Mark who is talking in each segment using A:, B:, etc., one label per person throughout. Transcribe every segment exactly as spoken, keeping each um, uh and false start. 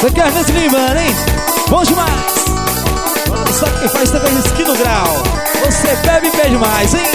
A: Isso aqui é Ernesto Lima, hein? Bom demais. Sabe quem faz também Skin no Grau? Você bebe e pede mais, hein?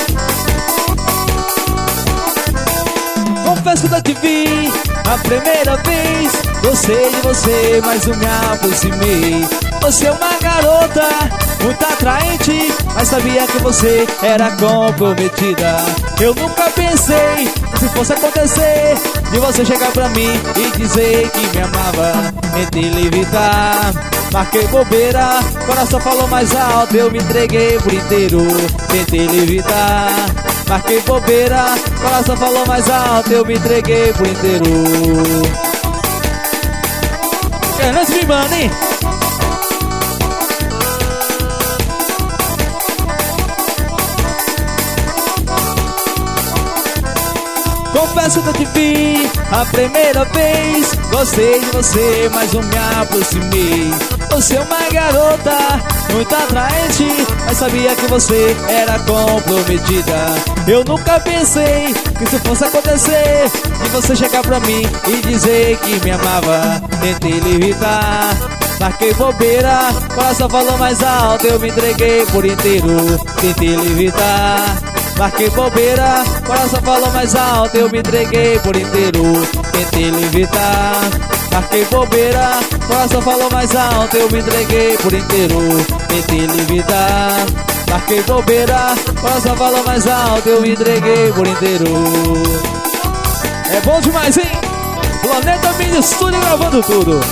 A: Confesso que eu te vi a primeira vez. Gostei de você, mas eu me aproximei. Você é uma garota muito atraente, mas sabia que você era comprometida. Eu nunca pensei que se fosse acontecer de você chegar pra mim e dizer que me amava. Tentei levitar, marquei bobeira, coração falou mais alto, eu me entreguei por inteiro. Tentei levitar, marquei bobeira, coração falou mais alto, eu me entreguei por inteiro. Ernesto Lima, hein? Confesso que eu te vi a primeira vez. Gostei de você, mas não me aproximei. Você é uma garota muito atraente, mas sabia que você era comprometida. Eu nunca pensei que isso fosse acontecer, de você chegar pra mim e dizer que me amava. Tentei levitar, marquei bobeira, coração falou mais alto, eu me entreguei por inteiro. Tentei levitar, marquei bobeira, coração falou mais alto, eu me entreguei por inteiro. Tentei levitar, marquei bobeira, coração falou mais alto, eu me entreguei por inteiro. Tentei levitar, marquei bobeira, coração falou mais alto, eu me entreguei por inteiro. É bom demais, hein? Planeta Mini Studio gravando tudo.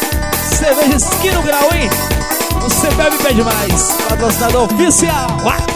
A: Cerveja Skin no Grau, hein? Você bebe e pede mais. Patrocinador oficial.